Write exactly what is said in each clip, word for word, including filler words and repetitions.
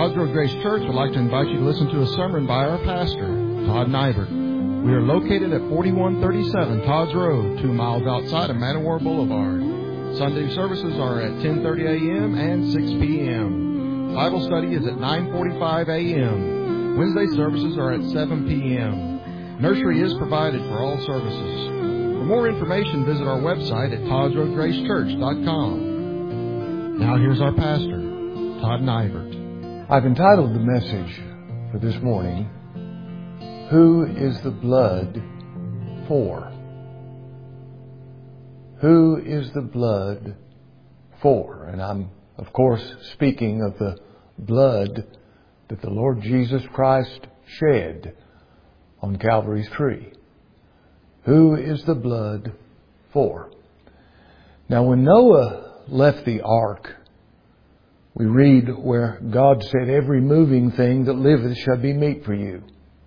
Todd's Road Grace Church would like to invite you to listen to a sermon by our pastor, Todd Nybert. We are located at forty-one thirty-seven Todd's Road, two miles outside of Man O' War Boulevard. Sunday services are at ten thirty a.m. and six p.m. Bible study is at nine forty-five a.m. Wednesday services are at seven p.m. Nursery is provided for all services. For more information, visit our website at todds road grace church dot com. Now here's our pastor, Todd Nybert. I've entitled the message for this morning, Who is the Blood For? Who is the blood for? And I'm, of course, speaking of the blood that the Lord Jesus Christ shed on Calvary's tree. Who is the blood for? Now, when Noah left the ark, we read where God said, every moving thing that liveth shall be meat for you.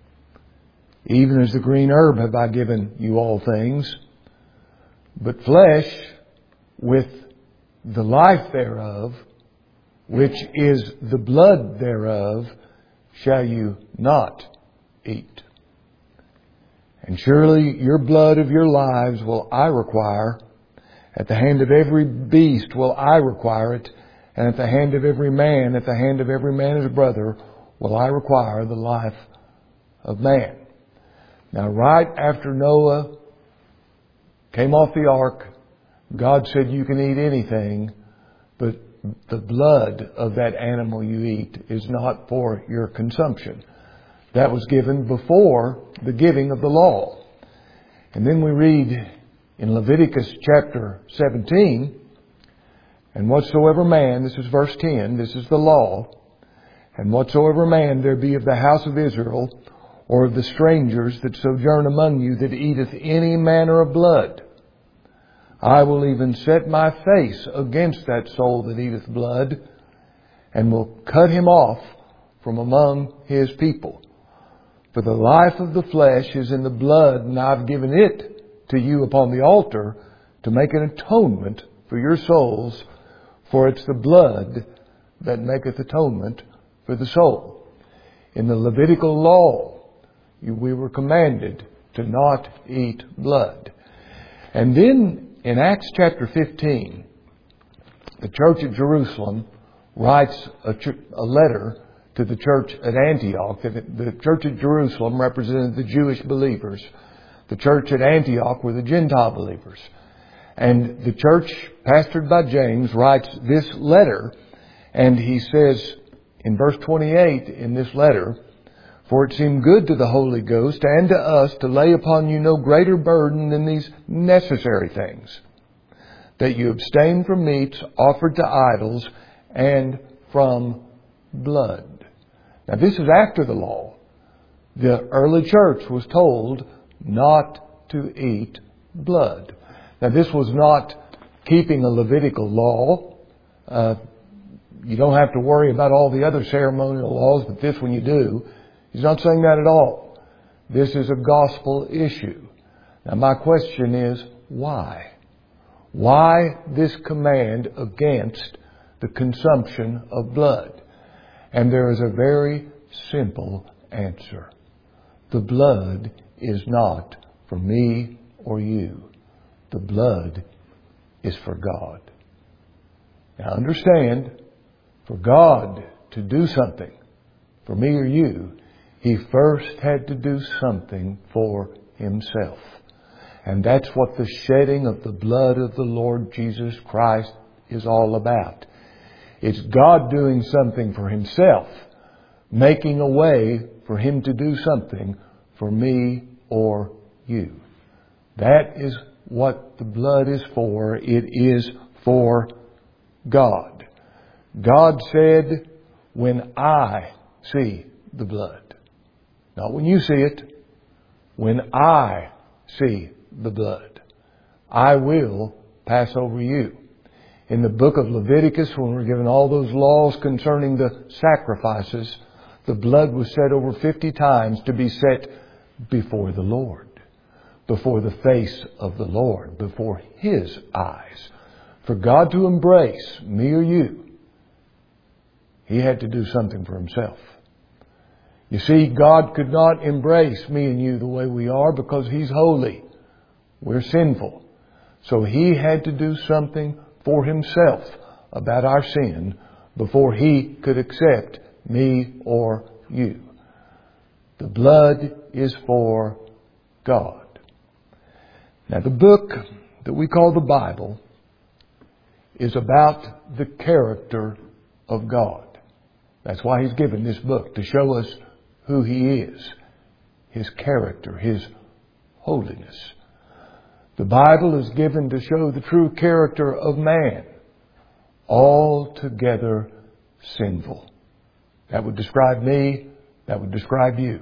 Even as the green herb have I given you all things. But flesh with the life thereof, which is the blood thereof, shall you not eat. And surely your blood of your lives will I require. At the hand of every beast will I require it. And at the hand of every man, at the hand of every man his brother, will I require the life of man. Now, right after Noah came off the ark, God said you can eat anything, but the blood of that animal you eat is not for your consumption. That was given before the giving of the law. And then we read in Leviticus chapter seventeen, and whatsoever man, this is verse ten, this is the law, and whatsoever man there be of the house of Israel, or of the strangers that sojourn among you, that eateth any manner of blood, I will even set my face against that soul that eateth blood, and will cut him off from among his people. For the life of the flesh is in the blood, and I've given it to you upon the altar to make an atonement for your souls, for it's the blood that maketh atonement for the soul. In the Levitical law, we were commanded to not eat blood. And then in Acts chapter fifteen, the church at Jerusalem writes a, ch- a letter to the church at Antioch. The church at Jerusalem represented the Jewish believers. The church at Antioch were the Gentile believers. And the church, pastored by James, writes this letter, and he says in verse twenty-eight in this letter, For it seemed good to the Holy Ghost and to us to lay upon you no greater burden than these necessary things, that you abstain from meats offered to idols and from blood. Now this is after the law. The early church was told not to eat blood. Now this was not keeping a Levitical law. Uh, you don't have to worry about all the other ceremonial laws, but this one you do. He's not saying that at all. This is a gospel issue. Now my question is, why? Why this command against the consumption of blood? And there is a very simple answer. The blood is not for me or you. The blood is for God. Now understand, for God to do something for me or you, He first had to do something for Himself. And that's what the shedding of the blood of the Lord Jesus Christ is all about. It's God doing something for Himself, making a way for Him to do something for me or you. That is what the blood is for. It is for God. God said, when I see the blood, not when you see it, when I see the blood, I will pass over you. In the book of Leviticus, when we're given all those laws concerning the sacrifices, the blood was set over fifty times to be set before the Lord, before the face of the Lord, before His eyes. For God to embrace me or you, He had to do something for Himself. You see, God could not embrace me and you the way we are because He's holy. We're sinful. So He had to do something for Himself about our sin before He could accept me or you. The blood is for God. Now, the book that we call the Bible is about the character of God. That's why He's given this book, to show us who He is, His character, His holiness. The Bible is given to show the true character of man, altogether sinful. That would describe me, that would describe you.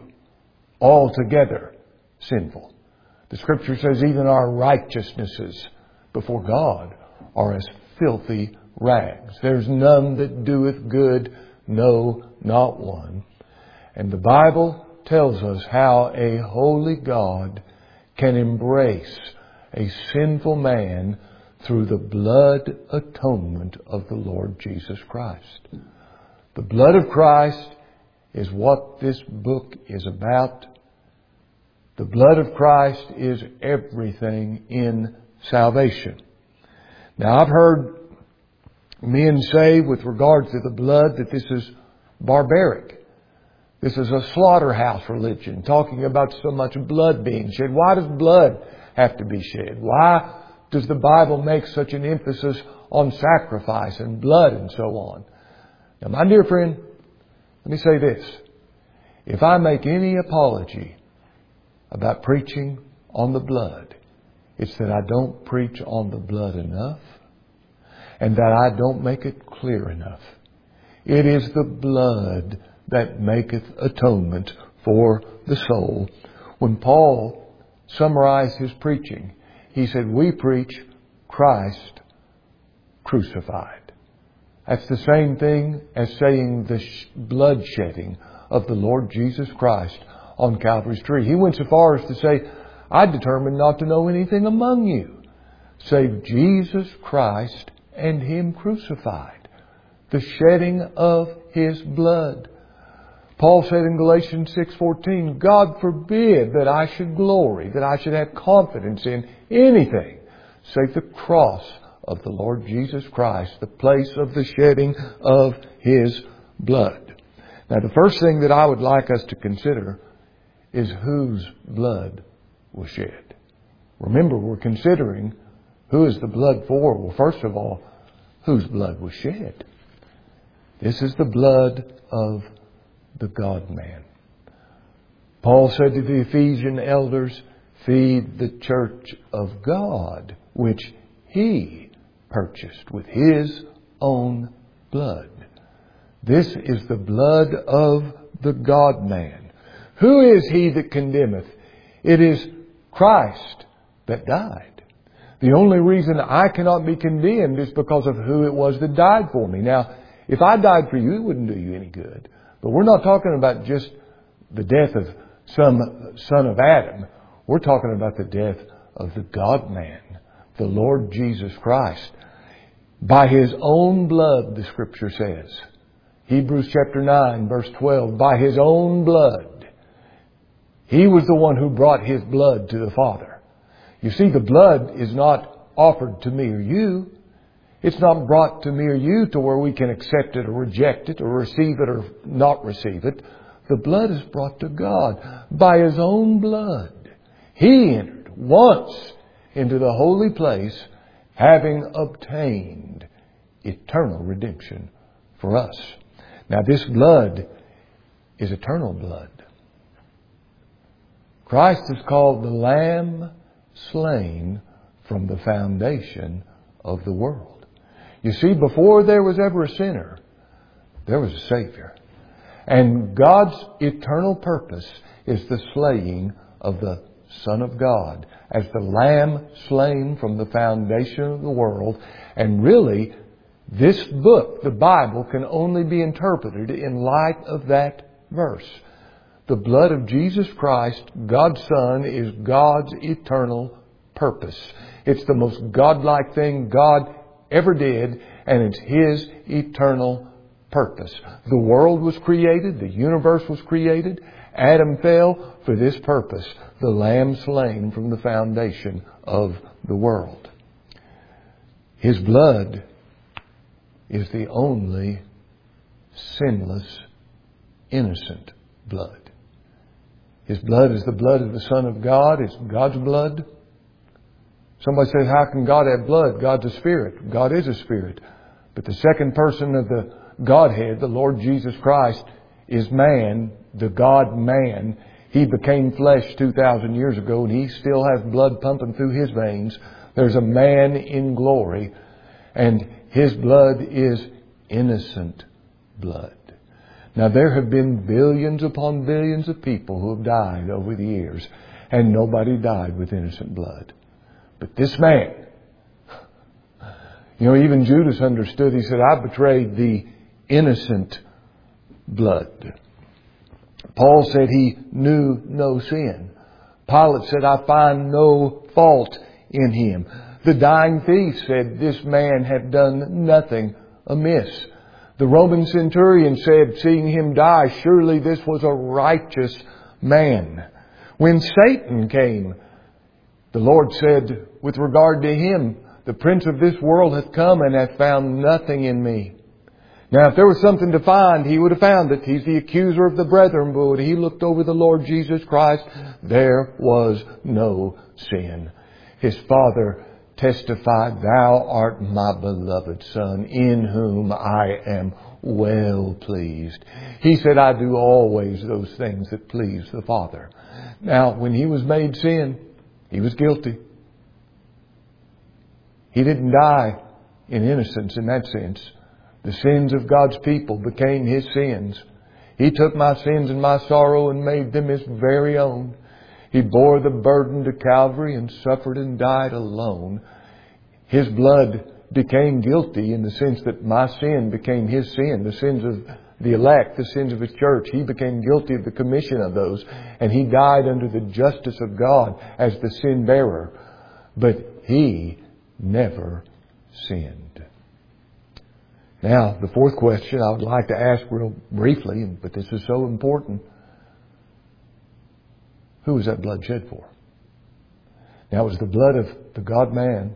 Altogether sinful. The Scripture says even our righteousnesses before God are as filthy rags. There's none that doeth good, no, not one. And the Bible tells us how a holy God can embrace a sinful man through the blood atonement of the Lord Jesus Christ. The blood of Christ is what this book is about. The blood of Christ is everything in salvation. Now, I've heard men say with regard to the blood that this is barbaric. This is a slaughterhouse religion, talking about so much blood being shed. Why does blood have to be shed? Why does the Bible make such an emphasis on sacrifice and blood and so on? Now, my dear friend, let me say this. If I make any apology about preaching on the blood, it's that I don't preach on the blood enough and that I don't make it clear enough. It is the blood that maketh atonement for the soul. When Paul summarized his preaching, he said, we preach Christ crucified. That's the same thing as saying the sh- blood shedding of the Lord Jesus Christ on Calvary's tree. He went so far as to say, I determined not to know anything among you save Jesus Christ and Him crucified. The shedding of His blood. Paul said in Galatians six fourteen, God forbid that I should glory, that I should have confidence in anything save the cross of the Lord Jesus Christ, the place of the shedding of His blood. Now, the first thing that I would like us to consider is whose blood was shed. Remember, we're considering who is the blood for. Well, first of all, whose blood was shed? This is the blood of the God-man. Paul said to the Ephesian elders, feed the church of God, which He purchased with His own blood. This is the blood of the God-man. Who is He that condemneth? It is Christ that died. The only reason I cannot be condemned is because of who it was that died for me. Now, if I died for you, it wouldn't do you any good. But we're not talking about just the death of some son of Adam. We're talking about the death of the God-man, the Lord Jesus Christ. By His own blood, the Scripture says. Hebrews chapter nine, verse twelve. By His own blood. He was the one who brought His blood to the Father. You see, the blood is not offered to me or you. It's not brought to me or you to where we can accept it or reject it or receive it or not receive it. The blood is brought to God by His own blood. He entered once into the holy place, having obtained eternal redemption for us. Now, this blood is eternal blood. Christ is called the Lamb slain from the foundation of the world. You see, before there was ever a sinner, there was a Savior. And God's eternal purpose is the slaying of the Son of God as the Lamb slain from the foundation of the world. And really, this book, the Bible, can only be interpreted in light of that verse. The blood of Jesus Christ, God's Son, is God's eternal purpose. It's the most godlike thing God ever did, and it's His eternal purpose. The world was created. The universe was created. Adam fell for this purpose. The Lamb slain from the foundation of the world. His blood is the only sinless, innocent blood. His blood is the blood of the Son of God. It's God's blood. Somebody says, how can God have blood? God's a spirit. God is a spirit. But the second person of the Godhead, the Lord Jesus Christ, is man, the God-man. He became flesh two thousand years ago, and He still has blood pumping through His veins. There's a man in glory, and His blood is innocent blood. Now, there have been billions upon billions of people who have died over the years, and nobody died with innocent blood. But this man, you know, even Judas understood. He said, I betrayed the innocent blood. Paul said he knew no sin. Pilate said, I find no fault in him. The dying thief said, this man had done nothing amiss. The Roman centurion said, seeing him die, surely this was a righteous man. When Satan came, the Lord said, with regard to him, the prince of this world hath come and hath found nothing in me. Now, if there was something to find, he would have found it. He's the accuser of the brethren. But when he looked over the Lord Jesus Christ, there was no sin. His Father testified, Thou art my beloved Son, in whom I am well pleased. He said, I do always those things that please the Father. Now, when He was made sin, He was guilty. He didn't die in innocence in that sense. The sins of God's people became His sins. He took my sins and my sorrow and made them His very own. He bore the burden to Calvary and suffered and died alone. His blood became guilty in the sense that my sin became His sin. The sins of the elect, the sins of His church. He became guilty of the commission of those. And He died under the justice of God as the sin bearer. But He never sinned. Now, the fourth question I would like to ask real briefly, but this is so important. Who was that blood shed for? Now, it was the blood of the God-man.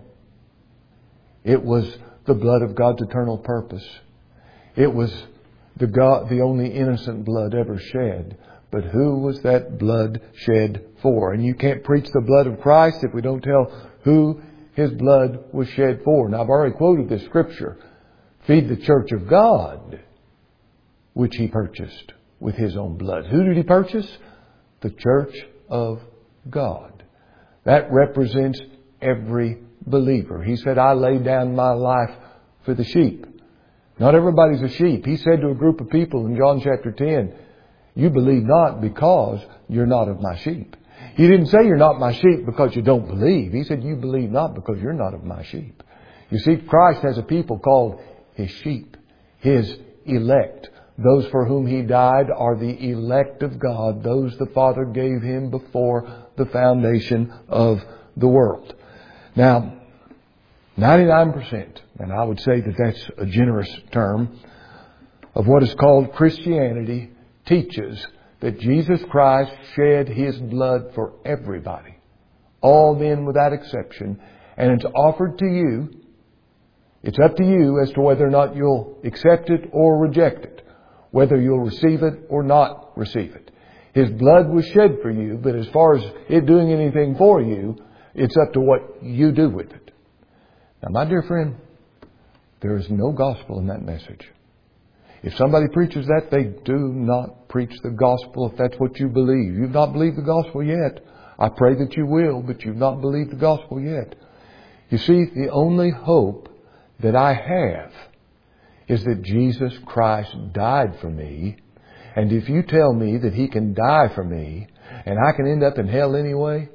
It was the blood of God's eternal purpose. It was the God, the only innocent blood ever shed. But who was that blood shed for? And you can't preach the blood of Christ if we don't tell who His blood was shed for. Now, I've already quoted this scripture. Feed the church of God, which He purchased with His own blood. Who did He purchase? The church of God. That represents every believer. He said, I lay down my life for the sheep. Not everybody's a sheep. He said to a group of people in John chapter ten, you believe not because you're not of my sheep. He didn't say you're not my sheep because you don't believe. He said you believe not because you're not of my sheep. You see, Christ has a people called His sheep, His elect. Those for whom He died are the elect of God. Those the Father gave Him before the foundation of the world. Now, ninety-nine percent, and I would say that that's a generous term, of what is called Christianity teaches that Jesus Christ shed His blood for everybody. All men without exception. And it's offered to you. It's up to you as to whether or not you'll accept it or reject it. Whether you'll receive it or not receive it. His blood was shed for you, but as far as it doing anything for you, it's up to what you do with it. Now, my dear friend, there is no gospel in that message. If somebody preaches that, they do not preach the gospel if that's what you believe. You've not believed the gospel yet. I pray that you will, but you've not believed the gospel yet. You see, the only hope that I have is that Jesus Christ died for me. And if you tell me that He can die for me and I can end up in hell anyway,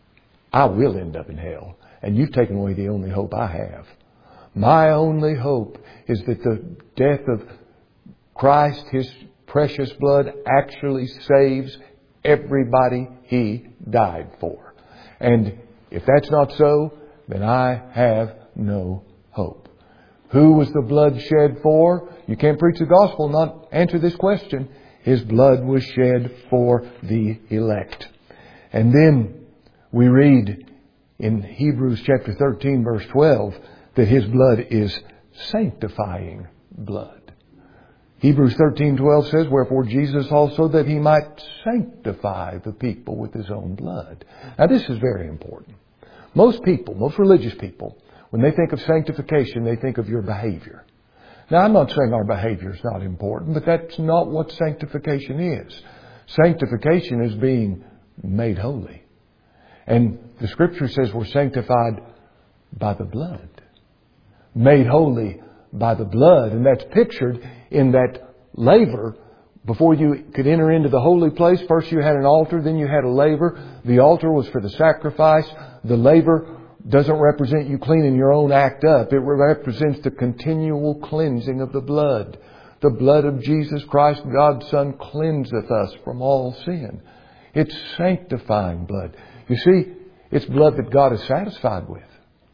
I will end up in hell. And you've taken away the only hope I have. My only hope is that the death of Christ, His precious blood, actually saves everybody He died for. And if that's not so, then I have no hope. Who was the blood shed for? You can't preach the gospel and not answer this question. His blood was shed for the elect. And then we read in Hebrews chapter thirteen verse twelve that His blood is sanctifying blood. Hebrews thirteen twelve says, wherefore Jesus also that He might sanctify the people with His own blood. Now this is very important. Most people, most religious people, when they think of sanctification, they think of your behavior. Now I'm not saying our behavior is not important, but that's not what sanctification is. Sanctification is being made holy. And the Scripture says we're sanctified by the blood. Made holy by the blood. And that's pictured in that laver. Before you could enter into the holy place, first you had an altar, then you had a laver. The altar was for the sacrifice. The laver doesn't represent you cleaning your own act up. It represents the continual cleansing of the blood. The blood of Jesus Christ, God's Son, cleanseth us from all sin. It's sanctifying blood. You see, it's blood that God is satisfied with.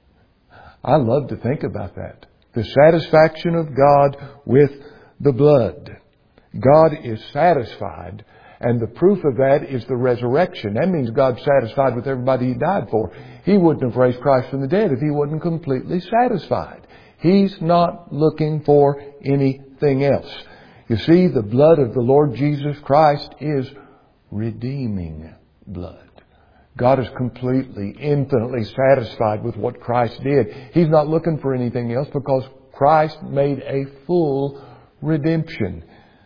I love to think about that. The satisfaction of God with the blood. God is satisfied, and the proof of that is the resurrection. That means God's satisfied with everybody He died for. He wouldn't have raised Christ from the dead if He wasn't completely satisfied. He's not looking for anything else. You see, the blood of the Lord Jesus Christ is redeeming blood. God is completely, infinitely satisfied with what Christ did. He's not looking for anything else because Christ made a full redemption.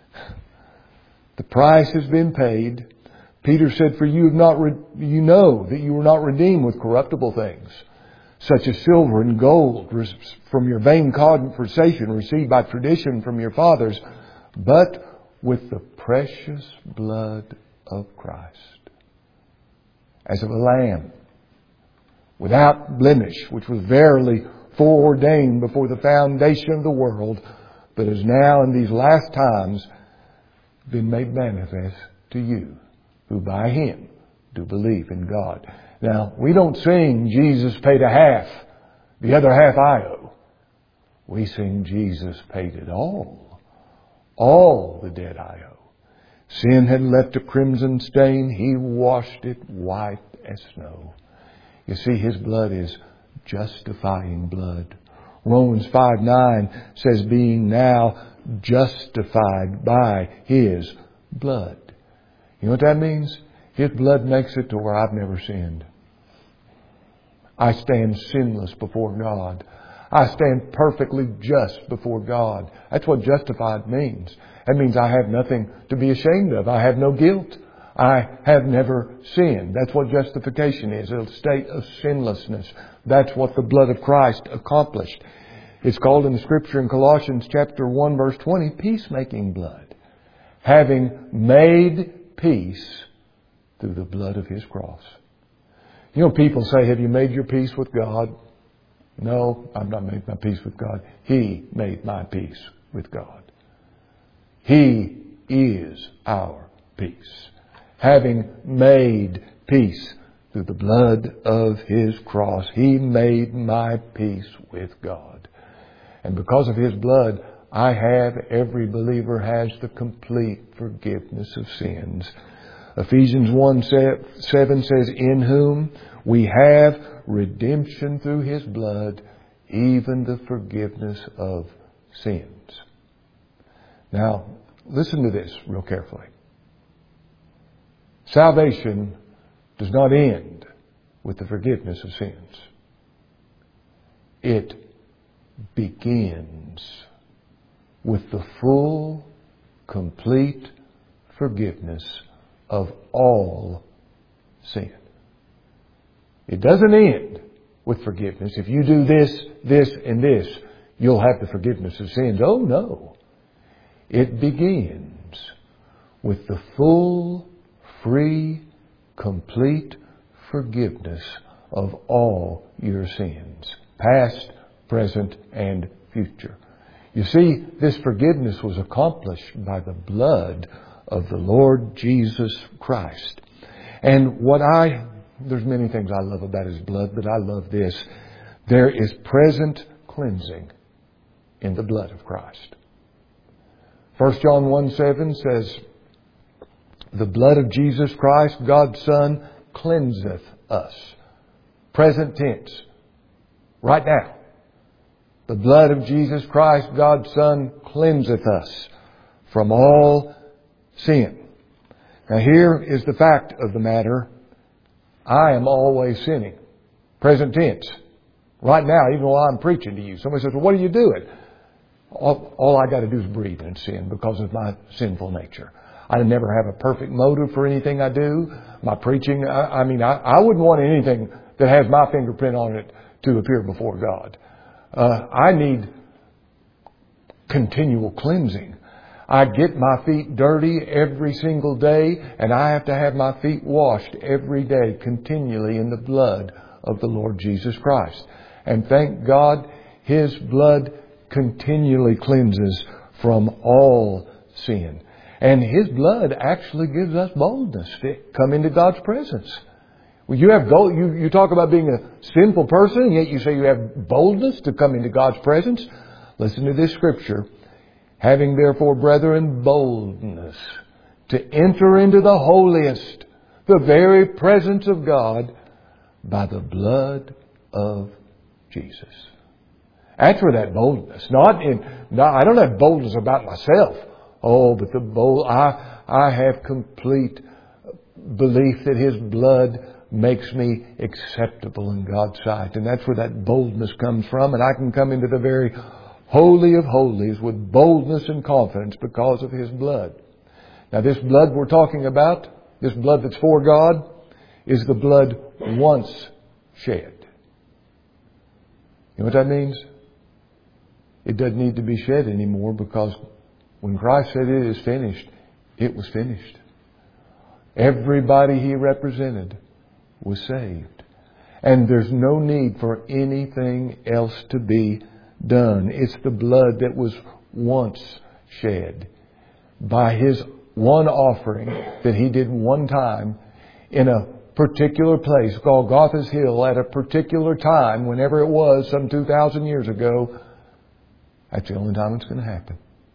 The price has been paid. Peter said, for you have not, re- you know that you were not redeemed with corruptible things, such as silver and gold, from your vain conversation received by tradition from your fathers, but with the precious blood of Christ, as of a lamb, without blemish, which was verily foreordained before the foundation of the world, but is now in these last times been made manifest to you, who by Him do believe in God. Now, we don't sing, Jesus paid a half, the other half I owe. We sing, Jesus paid it all, all the debt I owe. Sin had left a crimson stain, He washed it white as snow. You see, His blood is justifying blood. Romans five nine says, being now justified by His blood. You know what that means? His blood makes it to where I've never sinned. I stand sinless before God. I stand perfectly just before God. That's what justified means. That means I have nothing to be ashamed of. I have no guilt. I have never sinned. That's what justification is, a state of sinlessness. That's what the blood of Christ accomplished. It's called in the Scripture in Colossians chapter one verse twenty, peacemaking blood. Having made peace through the blood of His cross. You know, people say, have you made your peace with God? No, I've not made my peace with God. He made my peace with God. He is our peace. Having made peace through the blood of His cross, He made my peace with God. And because of His blood, I have, every believer has the complete forgiveness of sins. Ephesians one seven says, in whom we have redemption through His blood, even the forgiveness of sins. Now, listen to this real carefully. Salvation does not end with the forgiveness of sins. It begins with the full, complete forgiveness of all sin. It doesn't end with forgiveness. If you do this, this, and this, you'll have the forgiveness of sins. Oh, no. It begins with the full, free, complete forgiveness of all your sins, past, present, and future. You see, this forgiveness was accomplished by the blood of the Lord Jesus Christ. And what I, there's many things I love about His blood, but I love this. There is present cleansing in the blood of Christ. First John one seven says, the blood of Jesus Christ, God's Son, cleanseth us. Present tense. Right now. The blood of Jesus Christ, God's Son, cleanseth us from all sin. Now here is the fact of the matter. I am always sinning. Present tense. Right now, even while I'm preaching to you. Somebody says, well, what are you doing? All, all I got to do is breathe and sin because of my sinful nature. I never have a perfect motive for anything I do. My preaching, I, I mean, I, I wouldn't want anything that has my fingerprint on it to appear before God. Uh, I need continual cleansing. I get my feet dirty every single day, and I have to have my feet washed every day continually in the blood of the Lord Jesus Christ. And thank God, His blood continually cleanses from all sin. And His blood actually gives us boldness to come into God's presence. Well, you have gold, you, you talk about being a sinful person, and yet you say you have boldness to come into God's presence. Listen to this scripture. Having therefore, brethren, boldness to enter into the holiest, the very presence of God, by the blood of Jesus. That's where that boldness. Not in. Not, I don't have boldness about myself. Oh, but the bold. I I have complete belief that His blood makes me acceptable in God's sight, and that's where that boldness comes from. And I can come into the very holy of holies with boldness and confidence because of His blood. Now, this blood we're talking about, this blood that's for God, is the blood once shed. You know what that means? It doesn't need to be shed anymore, because when Christ said it is finished, it was finished. Everybody He represented was saved. And there's no need for anything else to be done. It's the blood that was once shed by His one offering that He did one time in a particular place, Golgotha's Hill, at a particular time, whenever it was, some two thousand years ago. That's the only time it's going to happen.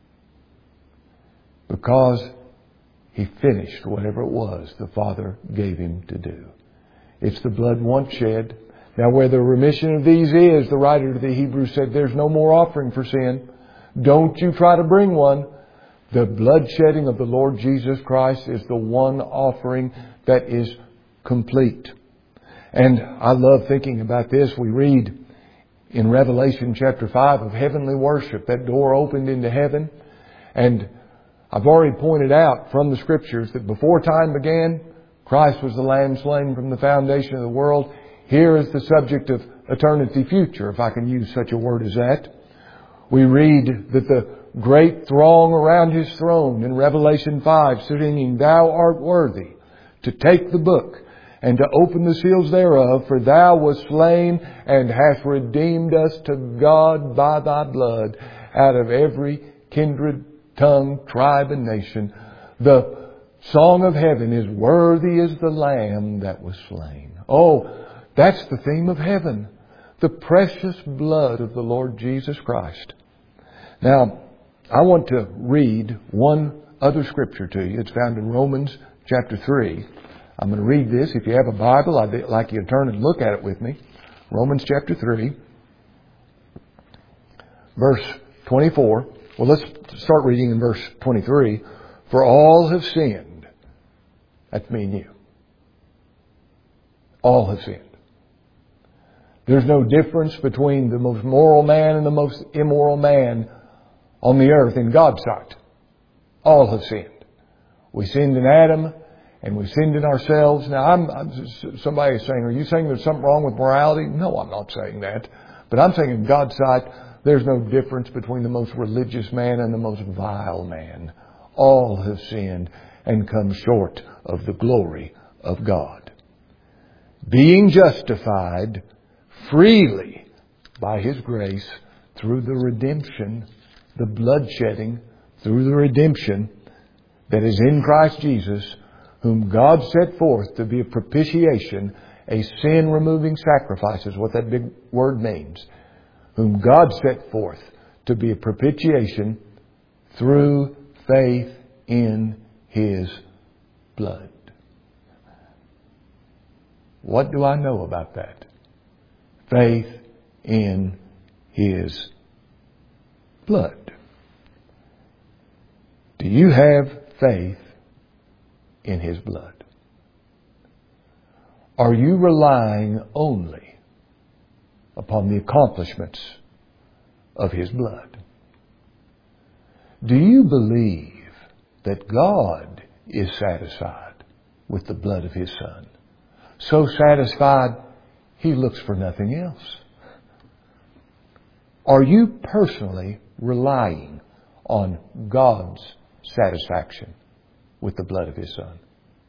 Because He finished whatever it was the Father gave Him to do. It's the blood once shed. Now, where the remission of these is, the writer to the Hebrews said, there's no more offering for sin. Don't you try to bring one. The blood shedding of the Lord Jesus Christ is the one offering that is complete. And I love thinking about this. We read in Revelation chapter five of heavenly worship, that door opened into heaven. And I've already pointed out from the Scriptures that before time began, Christ was the Lamb slain from the foundation of the world. Here is the subject of eternity future, if I can use such a word as that. We read that the great throng around His throne in Revelation five, singing, Thou art worthy to take the book and to open the seals thereof, for Thou wast slain and hast redeemed us to God by Thy blood out of every kindred, tongue, tribe, and nation. The song of heaven is, Worthy is the Lamb that was slain. Oh, that's the theme of heaven. The precious blood of the Lord Jesus Christ. Now, I want to read one other scripture to you. It's found in Romans chapter three. I'm going to read this. If you have a Bible, I'd like you to turn and look at it with me. Romans chapter three, verse twenty-four. Well, let's start reading in verse twenty-three. For all have sinned. That's me and you. All have sinned. There's no difference between the most moral man and the most immoral man on the earth in God's sight. All have sinned. We sinned in Adam, and we sinned in ourselves. Now, I'm, I'm, somebody is saying, are you saying there's something wrong with morality? No, I'm not saying that. But I'm saying in God's sight, there's no difference between the most religious man and the most vile man. All have sinned and come short of the glory of God. Being justified freely by His grace through the redemption, the bloodshedding, through the redemption that is in Christ Jesus, whom God set forth to be a propitiation, a sin-removing sacrifice is what that big word means. Whom God set forth to be a propitiation through faith in His blood. What do I know about that? Faith in His blood. Do you have faith in His blood? Are you relying only upon the accomplishments of His blood? Do you believe that God is satisfied with the blood of His Son? So satisfied, He looks for nothing else. Are you personally relying on God's satisfaction with the blood of His Son?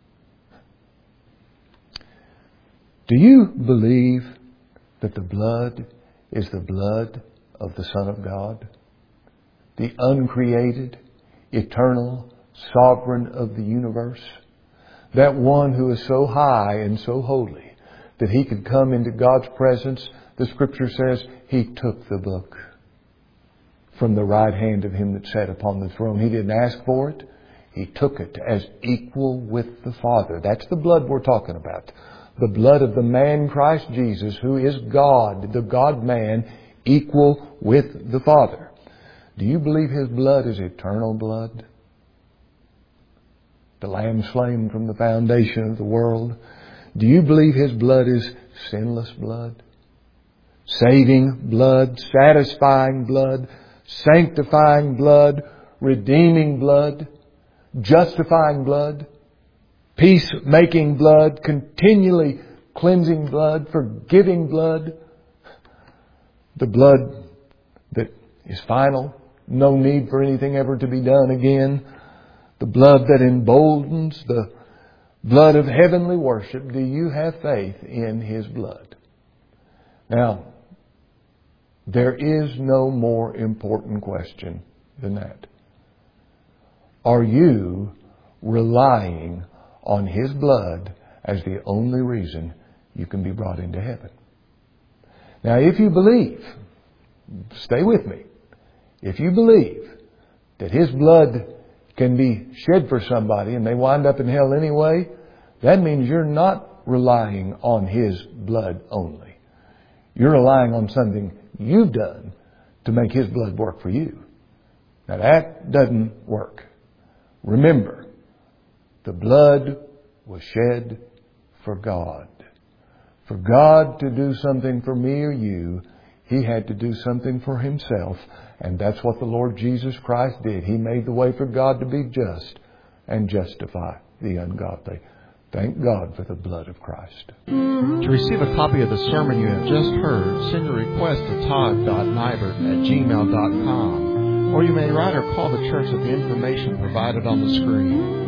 Do you believe that the blood is the blood of the Son of God? The uncreated, eternal, sovereign of the universe? That one who is so high and so holy that He could come into God's presence. The Scripture says He took the book from the right hand of Him that sat upon the throne. He didn't ask for it. He took it as equal with the Father. That's the blood we're talking about. The blood of the man Christ Jesus, who is God, the God-man, equal with the Father. Do you believe His blood is eternal blood? The Lamb slain from the foundation of the world. Do you believe His blood is sinless blood? Saving blood, satisfying blood, sanctifying blood, redeeming blood, justifying blood, peace-making blood, continually cleansing blood, forgiving blood. The blood that is final, no need for anything ever to be done again. The blood that emboldens, the blood of heavenly worship. Do you have faith in His blood? Now, there is no more important question than that. Are you relying on His blood as the only reason you can be brought into heaven? Now, if you believe, stay with me, if you believe that His blood can be shed for somebody and they wind up in hell anyway, that means you're not relying on His blood only. You're relying on something you've done to make His blood work for you. Now that doesn't work. Remember, the blood was shed for God. For God to do something for me or you, He had to do something for Himself. And that's what the Lord Jesus Christ did. He made the way for God to be just and justify the ungodly. Thank God for the blood of Christ. To receive a copy of the sermon you have just heard, send a request to todd dot nybert at gmail dot com. Or you may write or call the church at the information provided on the screen.